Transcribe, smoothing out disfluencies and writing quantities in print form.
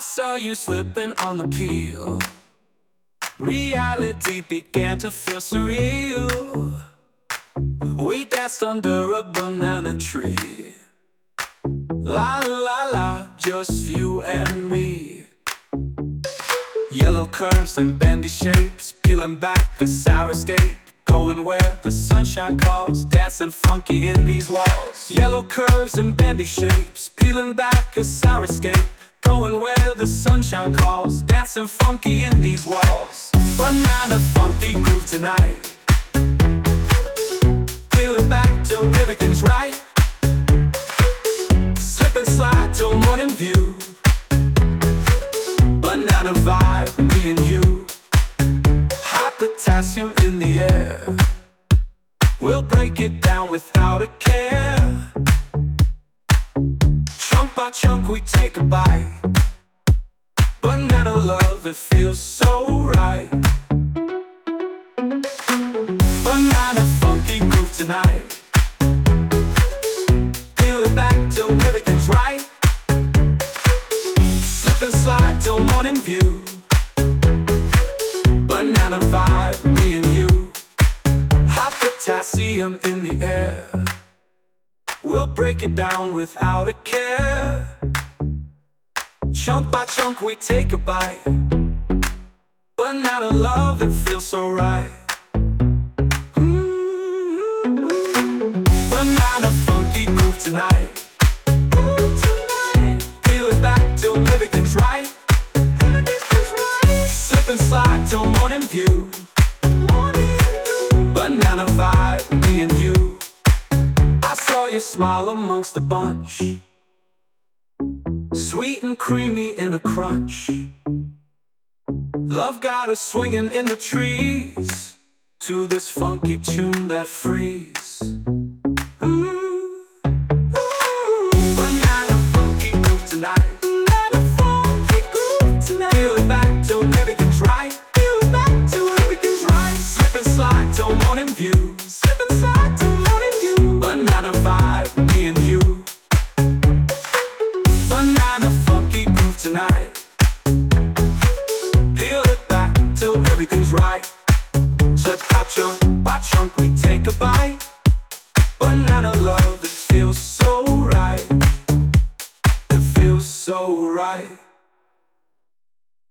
saw you slipping on the peel. Reality began to feel surreal. We danced under a banana tree. La la la, just you and me. Yellow curves and bendy shapes, peeling back the sour escape. Going where the sunshine calls, dancing funky in these walls. Yellow curves and bendy shapes, peeling back a sour escape. Going where the sunshine calls, dancing funky in these walls. Banana funky groove tonight. Peel it back till everything's right. Slip and slide till morning view. Banana vibe, me and you. Hot potassium in the air. We'll break it down without a care. Chunk by chunk we take a bite. Banana love, it feels so right. Banana funky groove tonight. Peel it back till everything's right. Slip and slide till morning view. Banana vibe, me and you. Hot potassium in the air. We'll break it down without a care. Chunk by chunk we take a bite. Banana love, it feels so right. Banana funky groove tonight. Peel it back till everything's right. Slip and slide till morning view. Banana vibe, me and you. I saw you smile amongst the bunch. Sweet and creamy in a crunch. Love got us swinging in the trees to this funky tune that frees. Banana funky groove tonight. Banana funky groove tonight. Peel it back till everything's right. Peel it back till everything's right. Slip and slide till morning view. Slip and slide till morning view. Banana vibe, me and you. Banana funky groove tonight. Peel it back till everything's right. So chunk by chunk we take a bite.